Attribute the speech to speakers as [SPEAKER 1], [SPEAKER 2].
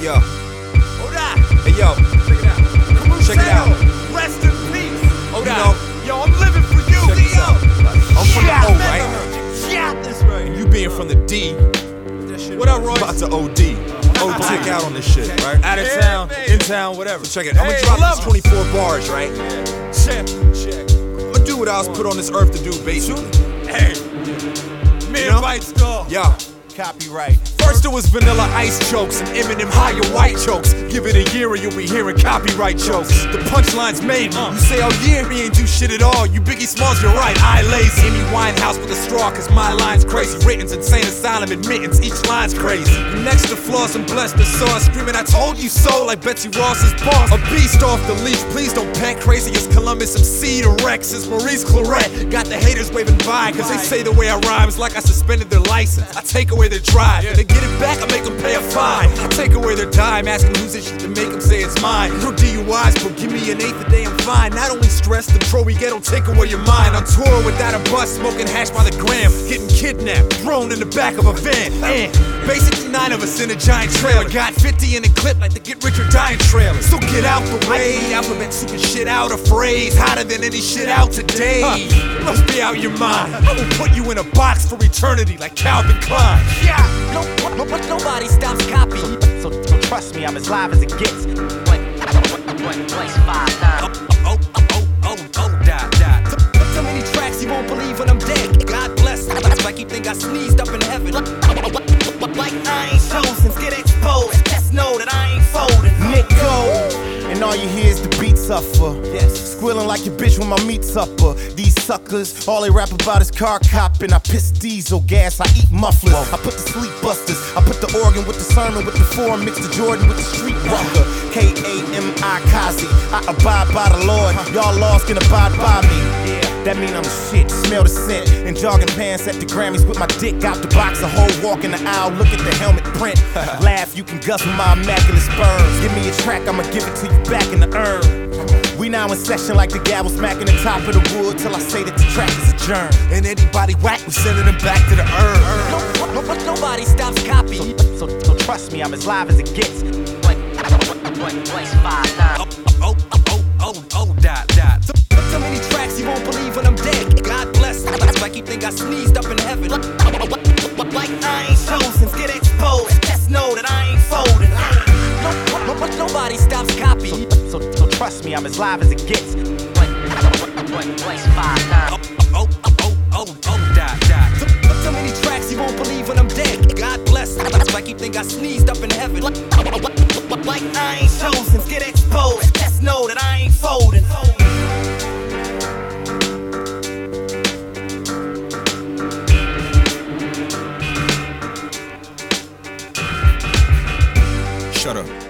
[SPEAKER 1] Hey yo.
[SPEAKER 2] Hold on.
[SPEAKER 1] Hey yo.
[SPEAKER 2] Check it out.
[SPEAKER 1] Check it out.
[SPEAKER 2] Rest in peace. Hold
[SPEAKER 1] You
[SPEAKER 2] on.
[SPEAKER 1] know,
[SPEAKER 2] Yo, I'm living for you.
[SPEAKER 1] check this out. I'm from the O, right?
[SPEAKER 2] Yeah, that's right.
[SPEAKER 1] And you being from the D,
[SPEAKER 2] What up, Royce?
[SPEAKER 1] about to OD. Check out on this shit, right?
[SPEAKER 2] Out of town, in town, whatever.
[SPEAKER 1] Check it. I'm gonna
[SPEAKER 2] Hey,
[SPEAKER 1] drop
[SPEAKER 2] love
[SPEAKER 1] these 24 bars, right?
[SPEAKER 2] Check.
[SPEAKER 1] I'm gonna do what I was put on this earth to do, basically.
[SPEAKER 2] Hey. Me
[SPEAKER 1] You know?
[SPEAKER 2] and Bites go.
[SPEAKER 1] Yeah.
[SPEAKER 2] Copyright.
[SPEAKER 1] First it was Vanilla Ice jokes and Eminem higher white jokes. Give it a year and you'll be hearing copyright jokes. The punchline's made. You say, oh yeah, we ain't do shit at all. You Biggie Smalls, you're right. I lazy. Amy Winehouse with a straw, cause my line's crazy. Written's insane asylum admittance, each line's crazy. Next to flaws and blessed the sauce, screaming, I told you so, like Betsy Ross's boss. A beast off the leash, please don't pack crazy as Columbus MC to Rex as Maurice Claret. Got the haters waving by, cause they say the way I rhyme's like I suspended their license. I take away their drive, and to get it back, I make them pay a fine. I take away their dime, asking who's this shit to make them say it's mine. No DUIs, but give me an eighth a day, I'm fine. Not only stress, the pro we get will take away your mind. On tour without a bus, smoking hash by the gram. Getting kidnapped, thrown in the back of a van. And basically 9 of us in a giant trailer. Got 50 in a clip like the Get Rich or Dying trailer. So get out the way, alphabet super shit out a phrase. Hotter than any shit out today. You must be out your mind. I will put you in a box for eternity like Calvin Klein.
[SPEAKER 2] Yeah. Nobody stops copying.
[SPEAKER 3] So trust me, I'm as live as it gets.
[SPEAKER 2] Place 5 times. So many tracks you won't believe when I'm dead. God bless. Like you think I sneezed up in heaven. Like I ain't chosen, get exposed. Just know that I ain't folding.
[SPEAKER 3] Nick Cole, and all you hear is the beat suffer.
[SPEAKER 2] Yes.
[SPEAKER 3] Squealing like your bitch when my meat's upper. These suckers, all they rap about is car copping. I piss diesel gas, I eat mufflers. I put the sleep busters, I put the organ with the sermon with the foreign, mix the Jordan with the street rocker. K-A-M-I Kazi, I abide by the Lord. Y'all laws can abide by me. That mean I'm the shit, smell the scent. In jogging pants at the Grammys with my dick out the box. A whole walk in the aisle, look at the helmet print. Laugh, you can gush with my immaculate sperms. Give me a track, I'ma give it to you back in the urn. We now in session like the gavel smacking the top of the wood till I say that the track is adjourned.
[SPEAKER 1] And anybody whack, we sending them back to the urn.
[SPEAKER 2] Nobody stops copying.
[SPEAKER 3] So trust me, I'm as live as it gets.
[SPEAKER 2] Place 5 times. So many tracks you won't believe when I'm dead. God bless. Like you think I sneezed up in heaven. Like I ain't chosen, get exposed. Just know that I ain't folding. Nobody stops copying.
[SPEAKER 3] So trust me, I'm as live as it gets.
[SPEAKER 2] Place 5 times. So many tracks you won't believe when I'm dead. God bless. Like you think I sneezed up in heaven. Like I ain't chosen, get exposed. Just know that I ain't folding.
[SPEAKER 1] Shut up.